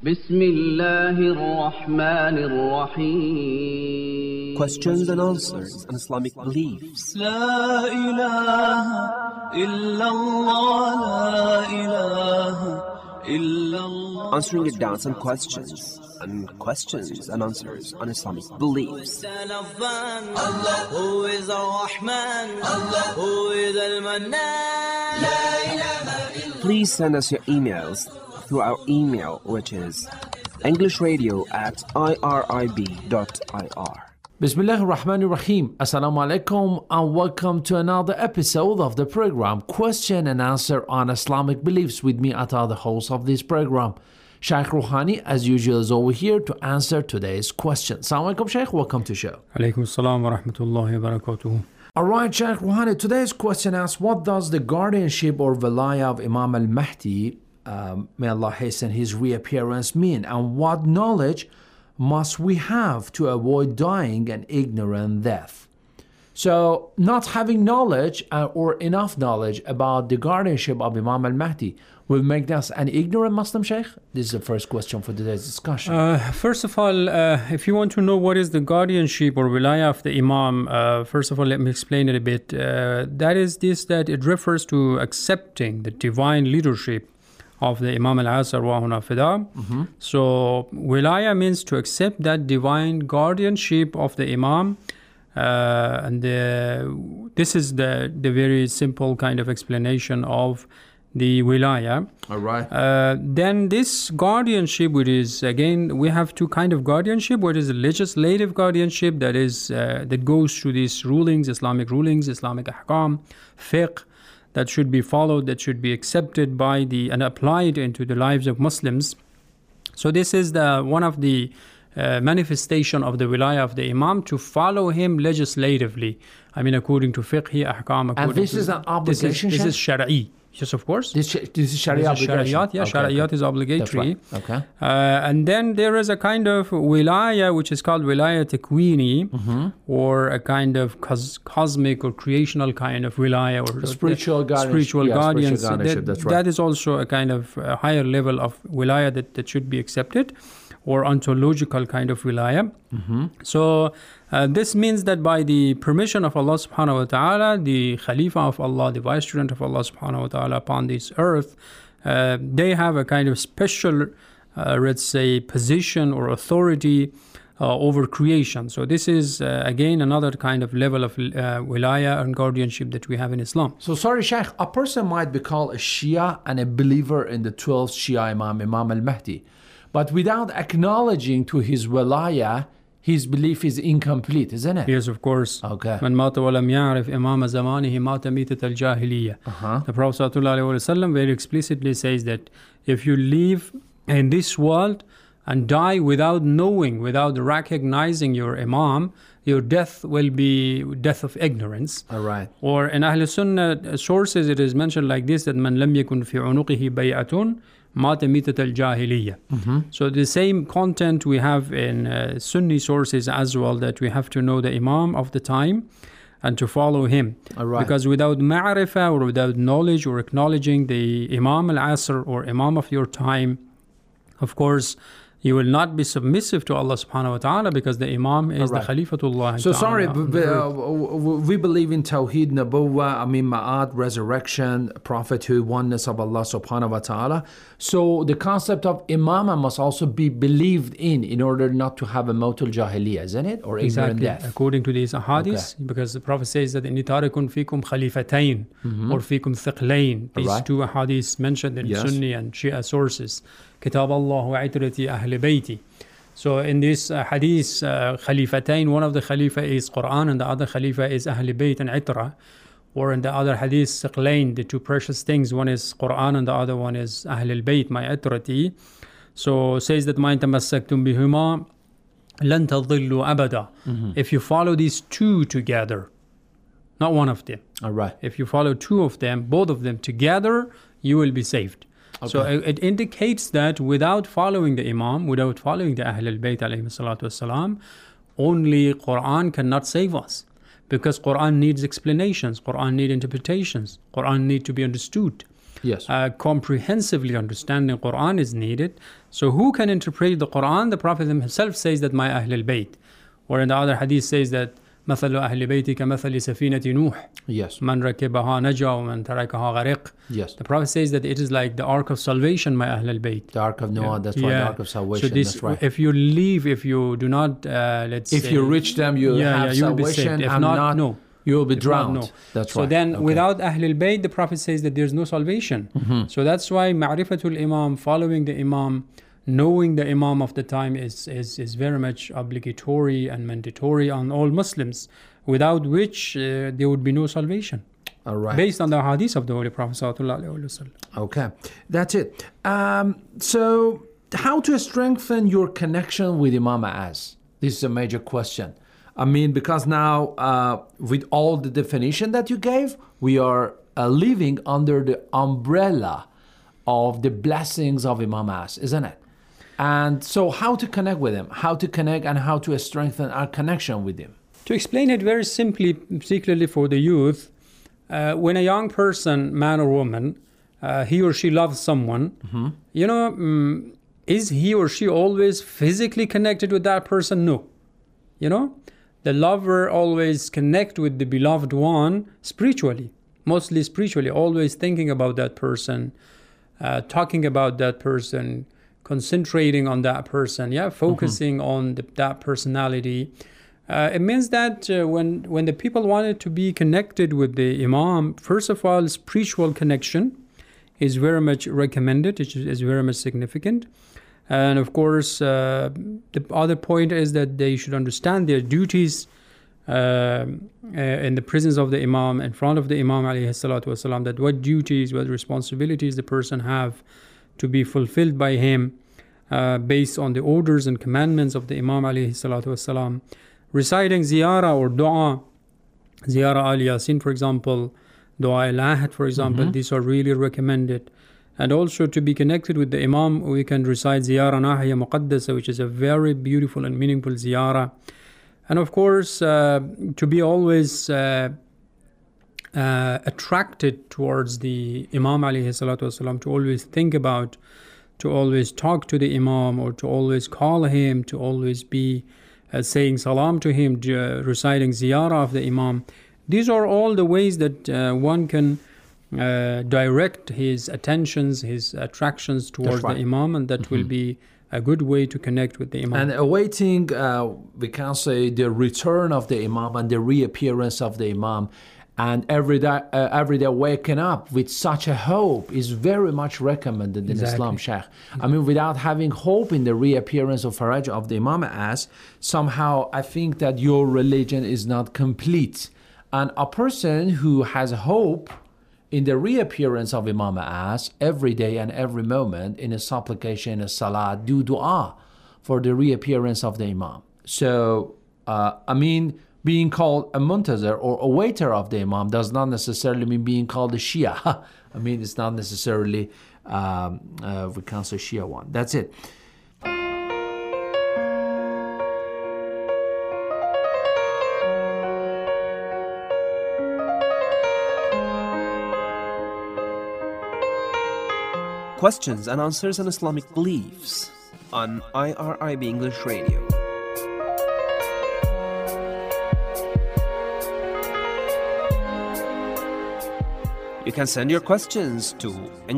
بسم الله الرحمن الرحيم. Questions and answers on Islamic beliefs. لا إله إلا الله لا إله إلا الله. Answering your doubts and questions and answers on Islamic beliefs. Allah who is Ar-Rahman, Allah who is Al-Mannan. لا إله إلا. Please send us your emails through our email, which is englishradio@irib.ir. Bismillah ar-Rahman ar-Rahim. Assalamu alaikum and welcome to another episode of the program Question and Answer on Islamic Beliefs with me, Ata, the host of this program. Shaykh Rouhani, as usual, is over here to answer today's question. Assalamu alaikum, Shaykh. Welcome to the show. Alaikum assalam wa rahmatullahi wa barakatuh. All right, Shaykh Rouhani, today's question asks, what does the guardianship or Walaya of Imam al-Mahdi, may Allah hasten his reappearance, mean? And what knowledge must we have to avoid dying an ignorant death? So, not having knowledge or enough knowledge about the guardianship of Imam al-Mahdi will make us an ignorant Muslim, Shaykh? This is the first question for today's discussion. First of all, if you want to know what is the guardianship or wilaya of the Imam, first of all, let me explain it a bit. That it refers to accepting the divine leadership of the Imam al-Asr wa huna fida. So, wilaya means to accept that divine guardianship of the Imam. This is the very simple kind of explanation of the wilaya. All right. Then this guardianship, which is, again, we have two kind of guardianship. What is a legislative guardianship that is that goes through these rulings, Islamic ahkam, fiqh, that should be followed, that should be accepted by and applied into the lives of Muslims. So this is one of the manifestation of the wilaya of the Imam, to follow him legislatively. I mean, according to fiqh, ahkam. And this is an obligation? This is shari'i. Yes, of course. This is Sharia obligation? Shari'at is obligatory. Right. Okay. And then there is a kind of wilaya which is called wilaya takwini, or a kind of cosmic or creational kind of wilaya, or spiritual guardianship. Spiritual guardianship. That's right. That is also a kind of higher level of wilaya that should be accepted, or ontological kind of wilaya. So this means that by the permission of Allah subhanahu wa ta'ala, the Khalifa of Allah, the vicegerent of Allah subhanahu wa ta'ala upon this earth, they have a kind of special, let's say, position or authority over creation. So this is, again, another kind of level of wilaya and guardianship that we have in Islam. So, sorry, Shaykh, a person might be called a Shia and a believer in the 12th Shia Imam al-Mahdi, but without acknowledging to his walaya, his belief is incomplete, isn't it? Yes, of course. Okay. من مات ولم يعرف إمام زمانه مات ميتة الجاهلية. The Prophet ﷺ very explicitly says that if you live in this world and die without knowing, without recognizing your Imam, your death will be death of ignorance. All right. Or in Ahl Sunnah sources, it is mentioned like this, that من لم يكن في عنقه بيعة مات ميتة الجاهلية. So the same content we have in Sunni sources as well, that we have to know the Imam of the time and to follow him. All right. Because without ma'rifah, or without knowledge or acknowledging the Imam al-Asr or Imam of your time, of course, you will not be submissive to Allah subhanahu wa ta'ala, because the Imam is the Khalifatullah. So sorry, we believe in Tawheed, Nabuwah, Ma'ad, resurrection, prophethood, oneness of Allah subhanahu wa ta'ala. So the concept of Imama must also be believed in order not to have a mawtul jahiliyyah, isn't it? Or ignorant death. According to these ahadith, because the Prophet says that إِنِّي تَارِكٌ فِيكُمْ خَلِيفَتَيْن or فِيكُمْ ثِقْلَيْن. These two ahadiths mentioned in Sunni and Shia sources. كتاب الله وعترتي أهل بيتي. So in this hadith, Khalifatain, one of the Khalifa is Quran and the other Khalifa is Ahl Bayt and Itra. Or in the other hadith, Siqlain, the two precious things, one is Quran and the other one is Ahl Bayt, my Itrati. So says that مَا تَمَسَّكْتُمْ بِهُمَا لَن تَضِلُّوا أَبَدًا. If you follow these two together, not one of them. All right. If you follow two of them, both of them together, you will be saved. Okay. So it indicates that without following the Imam, without following the Ahl al-Bayt alayhi salatu wasalam, only Quran cannot save us. Because Quran needs explanations, Quran needs interpretations, Quran needs to be understood. Yes. Comprehensively understanding Quran is needed. So who can interpret the Quran? The Prophet himself says that my Ahl al-Bayt. Or in the other hadith says that مثل أهل بيتك مثل سفينة نوح. Yes. من ركبها نجا ومن تركها غرق. Yes. The Prophet says that it is like the Ark of Salvation, my Ahl al-Bayt. The Ark of Noah, that's right, the Ark of Salvation, So this, that's right. if you leave, if you do not, if you reach them, you have you will be salvation. saved. If and not, no. You will be If drowned. not, no. That's so right. then without Ahl al-Bayt, the Prophet says that there's no salvation. So that's why Ma'rifatul Imam, following the Imam, knowing the Imam of the time is very much obligatory and mandatory on all Muslims, without which there would be no salvation. All right. Based on the hadith of the Holy Prophet sallallahu alaihi wasallam. Okay, that's it. So how to strengthen your connection with Imam Ma'az? This is a major question. I mean, because now with all the definition that you gave, we are living under the umbrella of the blessings of Imam Ma'az, isn't it? And so how to connect with him, how to connect and how to strengthen our connection with him. To explain it very simply, particularly for the youth, when a young person, man or woman, he or she loves someone, is he or she always physically connected with that person? No. The lover always connect with the beloved one spiritually, mostly spiritually, always thinking about that person, talking about that person, concentrating on that person, focusing on that personality. It means that when the people wanted to be connected with the Imam, first of all, spiritual connection is very much recommended, it is very much significant. And of course, the other point is that they should understand their duties in the presence of the Imam, in front of the Imam alayhi salatu wasalam, that what duties, what responsibilities the person have to be fulfilled by him based on the orders and commandments of the Imam alayhi salatu wasalam. Reciting ziyarah or dua, ziyarah al-Yasin, for example, dua al-Ahad, for example, these are really recommended. And also to be connected with the Imam, we can recite Ziyarah Nahiya Muqaddasa, which is a very beautiful and meaningful ziyarah. And of course, to be always attracted towards the Imam alayhi salatu wasalam, to always think about, to always talk to the Imam, or to always call him, to always be saying salam to him, reciting ziyarah of the Imam. These are all the ways that one can direct his attentions, his attractions towards the Imam, and that will be a good way to connect with the Imam. And awaiting, we can say, the return of the Imam and the reappearance of the Imam, and every day waking up with such a hope is very much recommended in Islam, Sheikh. I mean, without having hope in the reappearance of Faraj of the Imam as somehow I think that your religion is not complete. And a person who has hope in the reappearance of Imam as every day and every moment, in a supplication, in a salah, do dua for the reappearance of the Imam. So, being called a muntazir or a waiter of the Imam does not necessarily mean being called a Shia. It's not necessarily, we can't say Shia one. That's it. Questions and answers on Islamic beliefs on IRIB English Radio. You can send your questions to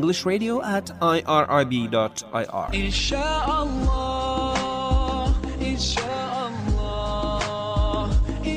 englishradio@irib.ir. Inshallah, inshallah,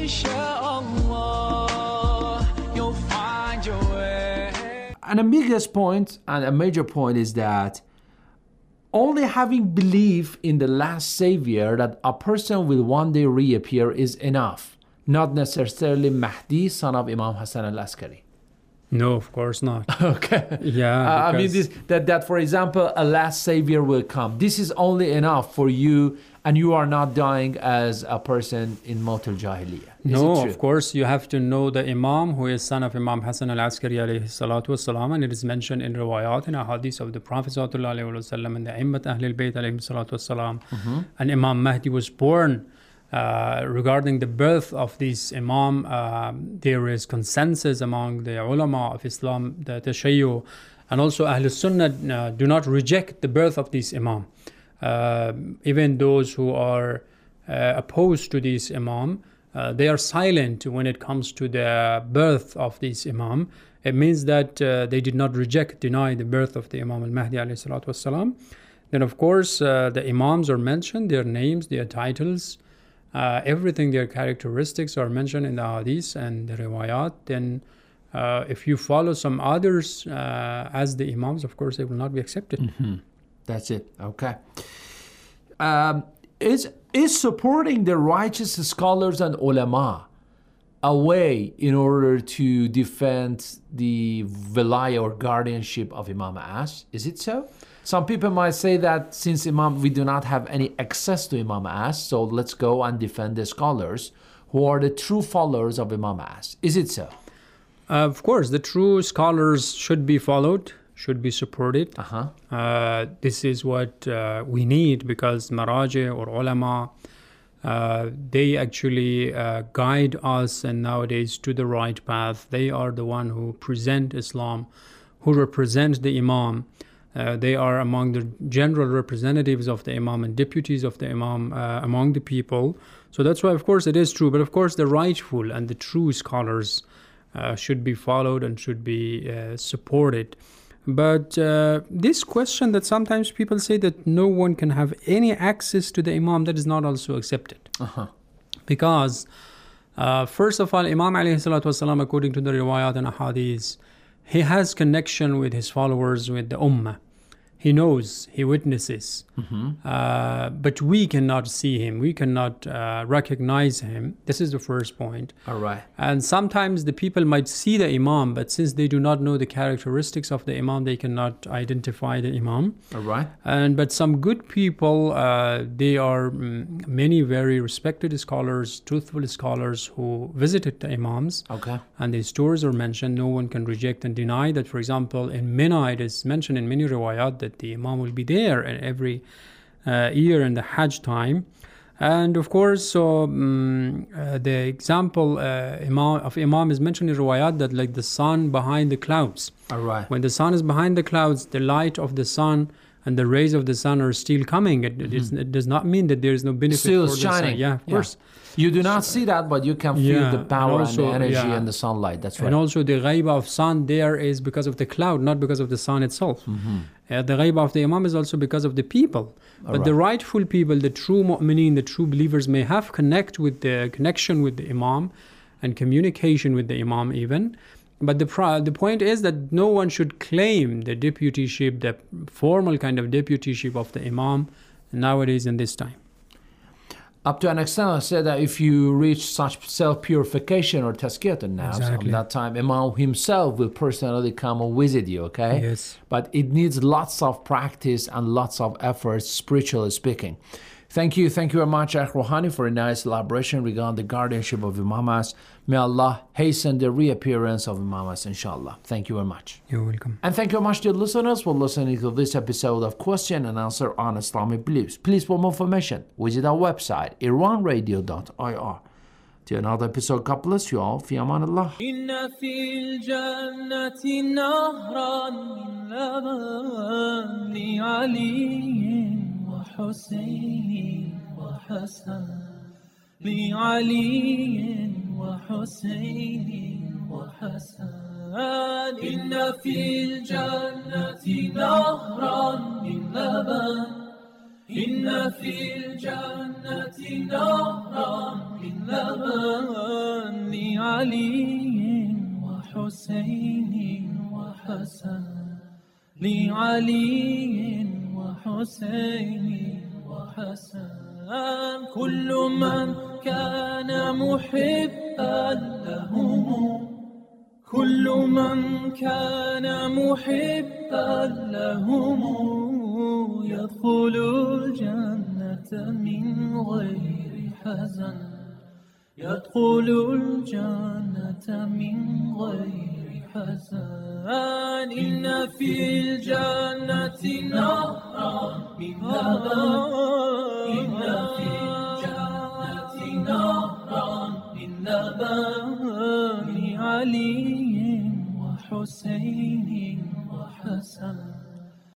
inshallah, you'll find your way. And the biggest point and a major point is that only having belief in the last Savior, that a person will one day reappear, is enough. Not necessarily Mahdi, son of Imam Hassan al-Askari. No, of course not. Okay. Yeah. That for example, a last Savior will come. This is only enough for you, and you are not dying as a person in Maut al-Jahiliyyah. No, of course, you have to know the Imam, who is son of Imam Hassan al-Askari alayhi salatu wasalam, and it is mentioned in riwayat and hadith of the Prophet sallallahu alayhi wasallam and the Immat Ahl al-Bayt alayhi salatu wasalam. And Imam Mahdi was born. Regarding the birth of this Imam, there is consensus among the ulama of Islam, the Tashayyu, And also Ahl Sunnah do not reject the birth of this Imam. Even those who are opposed to this Imam, they are silent when it comes to the birth of this Imam. It means that they did not deny the birth of the Imam al-Mahdi alayhi salatu wassalam. Then of course the Imams are mentioned, their names, their titles, everything, their characteristics are mentioned in the hadith and the riwayat. Then if you follow some others as the Imams, of course they will not be accepted. Mm-hmm. That's it. Okay. Is supporting the righteous scholars and ulama a way in order to defend the wilaya or guardianship of Imam As? Is it so? Some people might say that since we do not have any access to Imam As, so let's go and defend the scholars who are the true followers of Imam As. Is it so? Of course, the true scholars should be followed, should be supported. This is what we need, because Maraji or ulama, they actually guide us and nowadays to the right path. They are the one who present Islam, who represent the Imam. They are among the general representatives of the Imam and deputies of the Imam among the people. So that's why, of course, it is true. But of course, the rightful and the true scholars should be followed and should be supported. But this question that sometimes people say that no one can have any access to the Imam, that is not also accepted. Because first of all, Imam alayhi salatu wasalam, according to the riwayat and ahadith, he has connection with his followers, with the ummah. He knows, he witnesses. But we cannot see him. We cannot recognize him. This is the first point. All right. And sometimes the people might see the Imam, but since they do not know the characteristics of the Imam, they cannot identify the Imam. All right. But some good people, they are many very respected scholars, truthful scholars who visited the Imams. Okay. And their stories are mentioned. No one can reject and deny that. For example, in Mina, it is mentioned in many riwayat that the Imam will be there every year in the Hajj time. And of course, the example of Imam is mentioned in riwayat that like the sun behind the clouds. All right. When the sun is behind the clouds, the light of the sun and the rays of the sun are still coming. It does not mean that there is no benefit still for shining. the sun. Yeah, of course. You do not see that, but you can feel the power and the energy and the sunlight. That's right. And also the ghaiba of sun there is because of the cloud, not because of the sun itself. The ghaiba of the Imam is also because of the people. But the rightful people, the true mu'mineen, the true believers may have connection with the Imam and communication with the Imam even. But the point is that no one should claim the deputyship, the formal kind of deputyship of the Imam nowadays in this time. Up to an extent, I said that if you reach such self-purification or tazkiyat an-nafs, Exactly. at that time, Imam himself will personally come and visit you, okay? Yes. But it needs lots of practice and lots of efforts, spiritually speaking. Thank you very much, Sheikh Rouhani, for a nice elaboration regarding the guardianship of Imam As. May Allah hasten the reappearance of Imam As, inshallah. Thank you very much. You're welcome. And thank you very much, dear listeners, for listening to this episode of Question and Answer on Islamic Beliefs. Please, for more information, visit our website, iranradio.ir. Till another episode, God bless you all. Fi aman Allah. إن في الجنة نهرا من لبن لعلي وحسين وحسن لعلي وحسين وحسن إن في الجنة نهرا من لبن إن في الجنة نهرا من لبن لعلي وحسين وحسن لعلي وحسين وحسن كل من كان محبا لهم كل من كان محبا لهم يدخل الجنة من غير حزن يدخل الجنة من غير حزن إن في الجنة نهرا من لبن إن في الجنة نهرا من لبن لعلي وحسين وحسن السماء